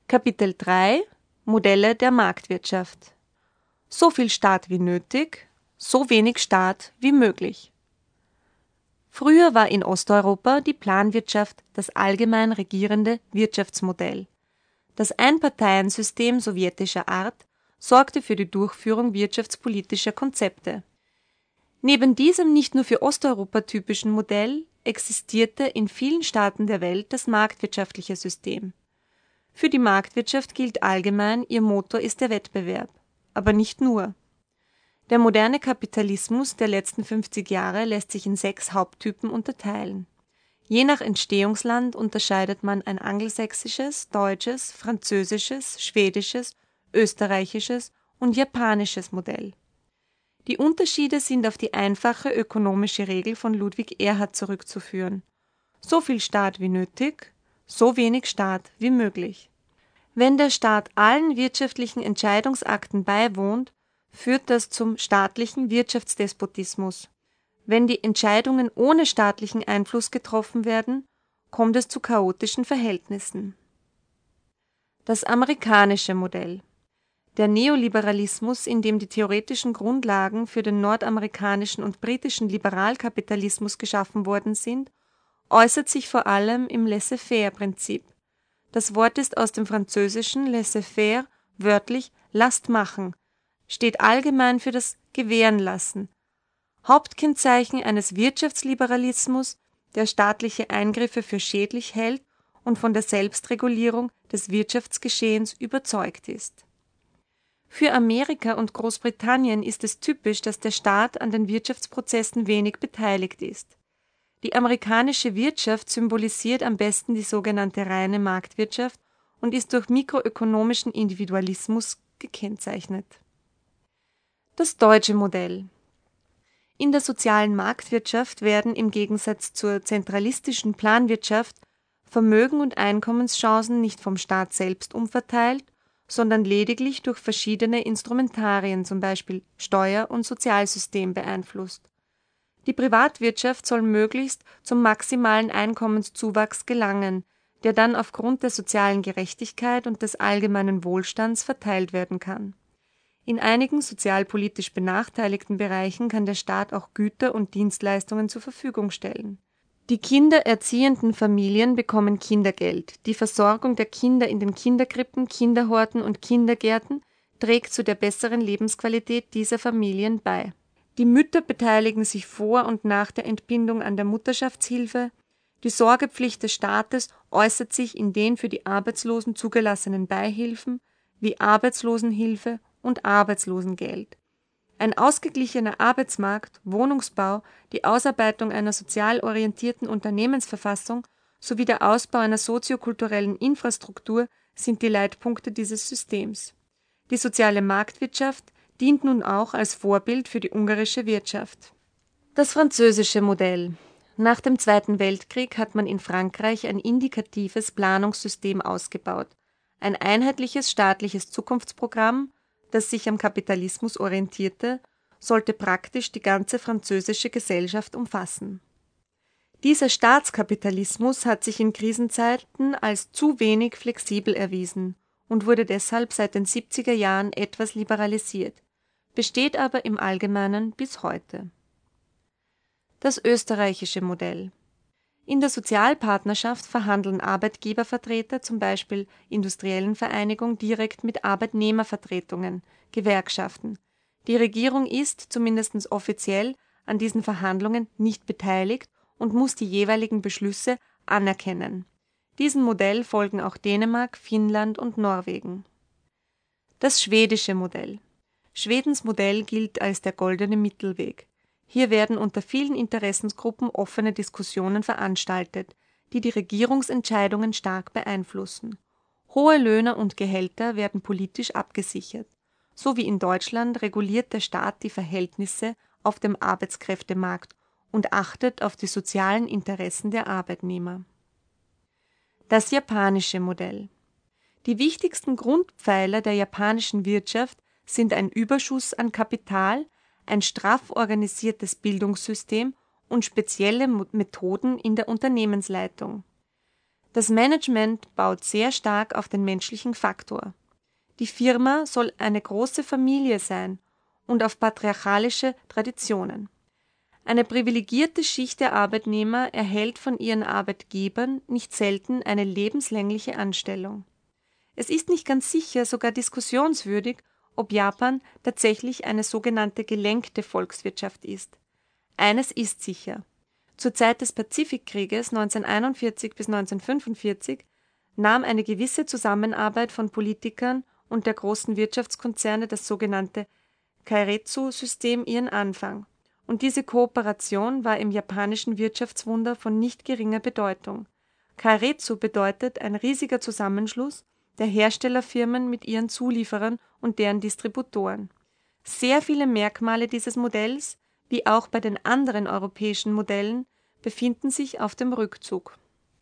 Kapitel 3 Modelle der Marktwirtschaft. So viel Staat wie nötig, so wenig Staat wie möglich. Früher war in Osteuropa die Planwirtschaft das allgemein regierende Wirtschaftsmodell. Das Einparteiensystem sowjetischer Art sorgte für die Durchführung wirtschaftspolitischer Konzepte. Neben diesem nicht nur für Osteuropa typischen Modell existierte in vielen Staaten der Welt das marktwirtschaftliche System. Für die Marktwirtschaft gilt allgemein, ihr Motor ist der Wettbewerb. Aber nicht nur. Der moderne Kapitalismus der letzten 50 Jahre lässt sich in 6 Haupttypen unterteilen. Je nach Entstehungsland unterscheidet man ein angelsächsisches, deutsches, französisches, schwedisches, österreichisches und japanisches Modell. Die Unterschiede sind auf die einfache ökonomische Regel von Ludwig Erhard zurückzuführen. So viel Staat wie nötig, so wenig Staat wie möglich. Wenn der Staat allen wirtschaftlichen Entscheidungsakten beiwohnt, führt das zum staatlichen Wirtschaftsdespotismus. Wenn die Entscheidungen ohne staatlichen Einfluss getroffen werden, kommt es zu chaotischen Verhältnissen. Das amerikanische Modell. Der Neoliberalismus, in dem die theoretischen Grundlagen für den nordamerikanischen und britischen Liberalkapitalismus geschaffen worden sind, äußert sich vor allem im Laissez-faire-Prinzip. Das Wort ist aus dem Französischen laissez-faire, wörtlich lasst machen, steht allgemein für das Gewähren lassen. Hauptkennzeichen eines Wirtschaftsliberalismus, der staatliche Eingriffe für schädlich hält und von der Selbstregulierung des Wirtschaftsgeschehens überzeugt ist. Für Amerika und Großbritannien ist es typisch, dass der Staat an den Wirtschaftsprozessen wenig beteiligt ist. Die amerikanische Wirtschaft symbolisiert am besten die sogenannte reine Marktwirtschaft und ist durch mikroökonomischen Individualismus gekennzeichnet. Das deutsche Modell. In der sozialen Marktwirtschaft werden im Gegensatz zur zentralistischen Planwirtschaft Vermögen und Einkommenschancen nicht vom Staat selbst umverteilt, sondern lediglich durch verschiedene Instrumentarien, zum Beispiel Steuer- und Sozialsystem, beeinflusst. Die Privatwirtschaft soll möglichst zum maximalen Einkommenszuwachs gelangen, der dann aufgrund der sozialen Gerechtigkeit und des allgemeinen Wohlstands verteilt werden kann. In einigen sozialpolitisch benachteiligten Bereichen kann der Staat auch Güter und Dienstleistungen zur Verfügung stellen. Die kindererziehenden Familien bekommen Kindergeld. Die Versorgung der Kinder in den Kinderkrippen, Kinderhorten und Kindergärten trägt zu der besseren Lebensqualität dieser Familien bei. Die Mütter beteiligen sich vor und nach der Entbindung an der Mutterschaftshilfe. Die Sorgepflicht des Staates äußert sich in den für die Arbeitslosen zugelassenen Beihilfen wie Arbeitslosenhilfe und Arbeitslosengeld. Ein ausgeglichener Arbeitsmarkt, Wohnungsbau, die Ausarbeitung einer sozial orientierten Unternehmensverfassung sowie der Ausbau einer soziokulturellen Infrastruktur sind die Leitpunkte dieses Systems. Die soziale Marktwirtschaft dient nun auch als Vorbild für die ungarische Wirtschaft. Das französische Modell. Nach dem Zweiten Weltkrieg hat man in Frankreich ein indikatives Planungssystem ausgebaut, ein einheitliches staatliches Zukunftsprogramm, das sich am Kapitalismus orientierte, sollte praktisch die ganze französische Gesellschaft umfassen. Dieser Staatskapitalismus hat sich in Krisenzeiten als zu wenig flexibel erwiesen und wurde deshalb seit den 70er Jahren etwas liberalisiert, besteht aber im Allgemeinen bis heute. Das österreichische Modell. In der Sozialpartnerschaft verhandeln Arbeitgebervertreter, zum Beispiel Industriellenvereinigung, direkt mit Arbeitnehmervertretungen, Gewerkschaften. Die Regierung ist, zumindest offiziell, an diesen Verhandlungen nicht beteiligt und muss die jeweiligen Beschlüsse anerkennen. Diesem Modell folgen auch Dänemark, Finnland und Norwegen. Das schwedische Modell. Schwedens Modell gilt als der goldene Mittelweg. Hier werden unter vielen Interessensgruppen offene Diskussionen veranstaltet, die die Regierungsentscheidungen stark beeinflussen. Hohe Löhne und Gehälter werden politisch abgesichert. So wie in Deutschland reguliert der Staat die Verhältnisse auf dem Arbeitskräftemarkt und achtet auf die sozialen Interessen der Arbeitnehmer. Das japanische Modell. Die wichtigsten Grundpfeiler der japanischen Wirtschaft sind ein Überschuss an Kapital, ein straff organisiertes Bildungssystem und spezielle Methoden in der Unternehmensleitung. Das Management baut sehr stark auf den menschlichen Faktor. Die Firma soll eine große Familie sein und auf patriarchalische Traditionen. Eine privilegierte Schicht der Arbeitnehmer erhält von ihren Arbeitgebern nicht selten eine lebenslängliche Anstellung. Es ist nicht ganz sicher, sogar diskussionswürdig, ob Japan tatsächlich eine sogenannte gelenkte Volkswirtschaft ist. Eines ist sicher: Zur Zeit des Pazifikkrieges 1941 bis 1945 nahm eine gewisse Zusammenarbeit von Politikern und der großen Wirtschaftskonzerne, das sogenannte Keiretsu-System, ihren Anfang, und diese Kooperation war im japanischen Wirtschaftswunder von nicht geringer Bedeutung. Keiretsu bedeutet ein riesiger Zusammenschluss der Herstellerfirmen mit ihren Zulieferern und deren Distributoren. Sehr viele Merkmale dieses Modells, wie auch bei den anderen europäischen Modellen, befinden sich auf dem Rückzug.